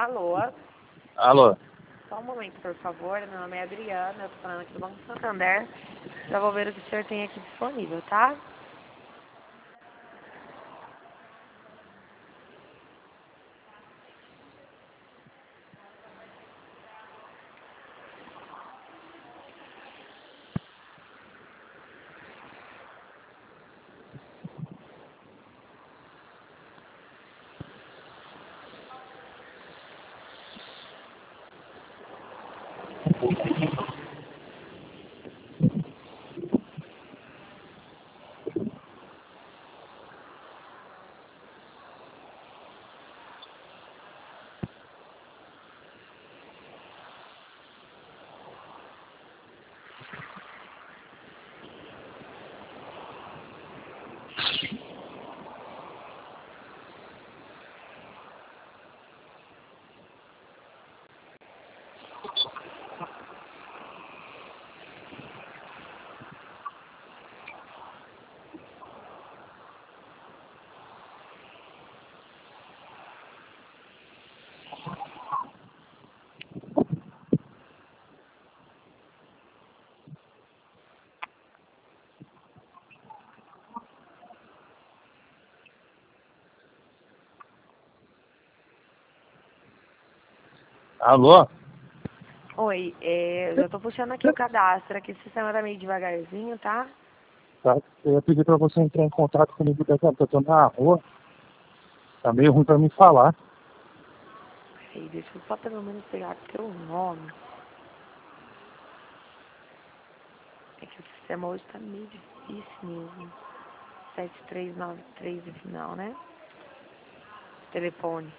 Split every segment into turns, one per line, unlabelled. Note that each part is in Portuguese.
Alô?
Alô?
Só um momento, por favor. Meu nome é Adriana, eu tô falando aqui do Banco Santander. Já vou ver o que o senhor tem aqui disponível, tá?
Alô?
Oi, eu já tô puxando aqui o cadastro. Aqui o sistema tá meio devagarzinho, tá?
Tá? Eu ia pedir pra você entrar em contato comigo daqui a pouco. Eu tô na rua. Tá meio ruim pra me falar.
Peraí, deixa eu só pelo menos pegar teu nome. É que o sistema hoje tá meio difícil mesmo. 7393 no final, né? Telefone.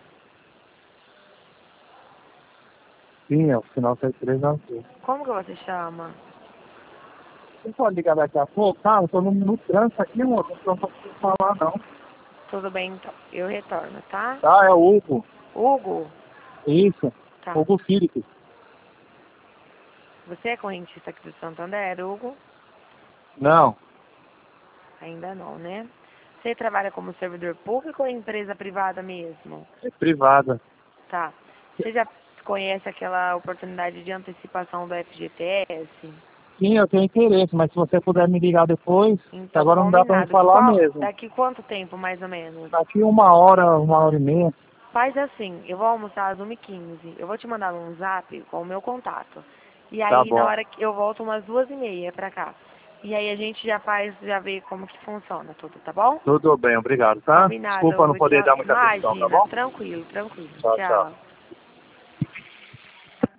Sim, é o final 7393.
Como que você chama?
Você pode ligar daqui a pouco? Tá, eu tô no trânsito aqui, moço. Não tô conseguindo falar, não.
Tudo bem, então. Eu retorno, tá?
Tá, é o Hugo.
Hugo?
Isso.
Tá.
Hugo Filipe.
Você é correntista aqui do Santander, Hugo?
Não.
Ainda não, né? Você trabalha como servidor público ou empresa privada mesmo?
É privada.
Tá. Você já conhece aquela oportunidade de antecipação do FGTS?
Sim, eu tenho interesse, mas se você puder me ligar depois, que
Então,
agora não dá pra me
combinado.
falar mesmo.
Daqui quanto tempo, mais ou menos?
Daqui uma hora e meia.
Faz assim, eu vou almoçar às 1h15. Eu vou te mandar um zap com o meu contato. E
Tá
aí, na
bom.
hora que eu volto umas 2h30 pra cá. E aí a gente já vê como que funciona tudo, tá bom?
Tudo bem, obrigado, tá?
Combinado,
Desculpa não
Hugo.
poder
Tchau.
dar muita atenção, tá
Imagina.
bom?
Tranquilo, tranquilo.
Tchau, tchau.
Tchau.